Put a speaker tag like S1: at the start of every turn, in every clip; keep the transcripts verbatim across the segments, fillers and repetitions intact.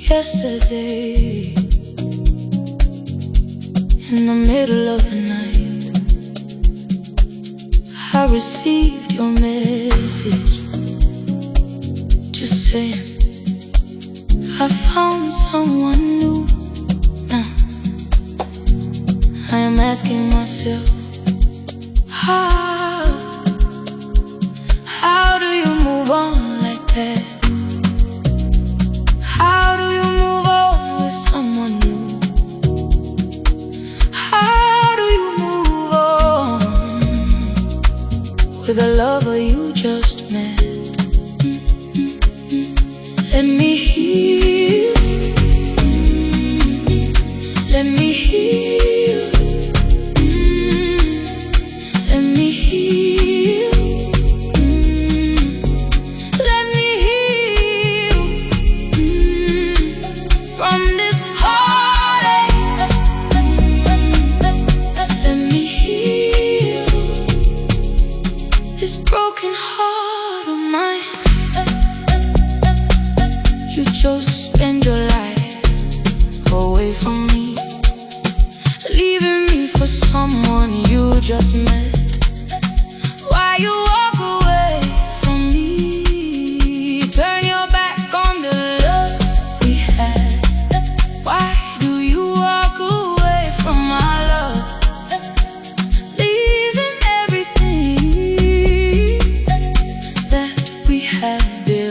S1: Yesterday, in the middle of the night, I received your message, just saying I found someone new. Now I am asking myself, how, how do you move on like that? How do you move on with someone new? How do you move on with a lover you just met? Let me heal, let me heal, let me heal, let me heal from this heartache. Let me heal this broken heart of mine. You chose to spend your life away from me, leaving me for someone you just met. Why you walk away from me? Turn your back on the love we had. Why do you walk away from my love, leaving everything that we have built?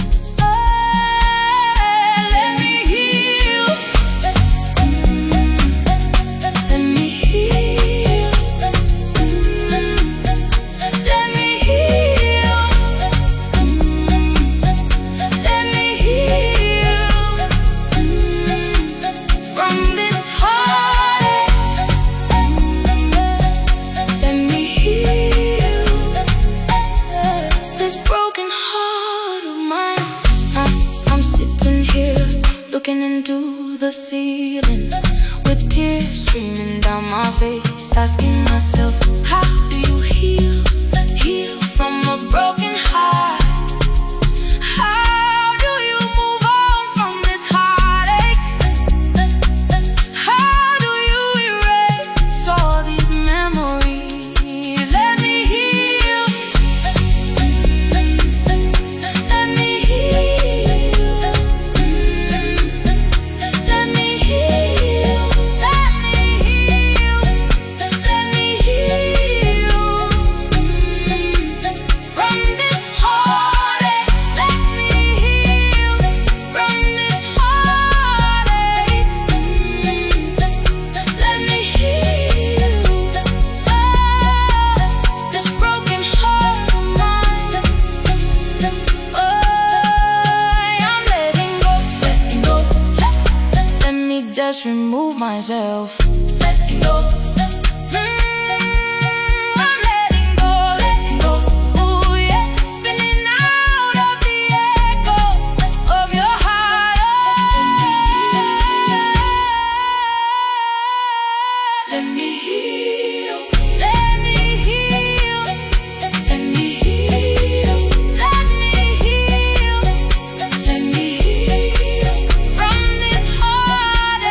S1: Looking into the ceiling with tears streaming down my face, asking myself, how do you heal, heal from a broken heart? How do you move on from this heartache? How do you erase all these memories? Let me heal, let me heal. Just remove myself. Letting go. Mm, I'm letting go, letting go. Ooh, yeah. Spinning out of the echo of your heart. Let me heal, let me heal, let me heal, let me heal, let me heal from this heart.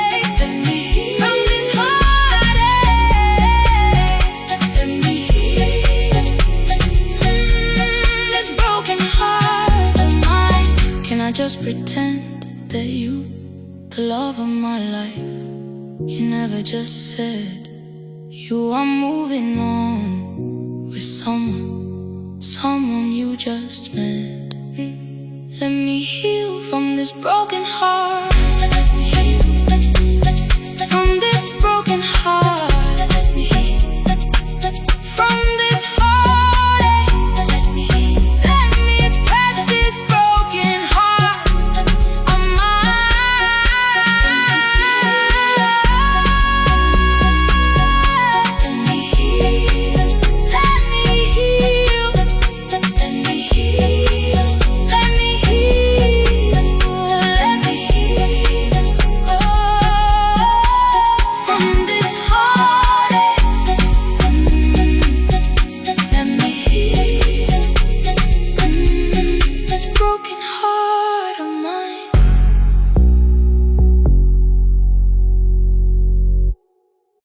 S1: Just pretend that you, the love of my life, you never just said you are moving